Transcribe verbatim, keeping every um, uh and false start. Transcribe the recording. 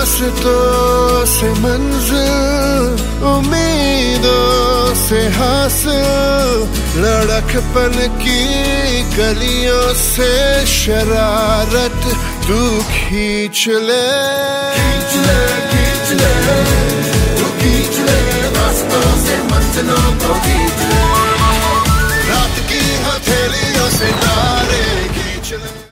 रास्तों से मंजिल, उम्मीदों से हासिल, लड़कपन की गलियों से शरारत तू खींच ले, खींच ले, खींच ले, तू खींच ले।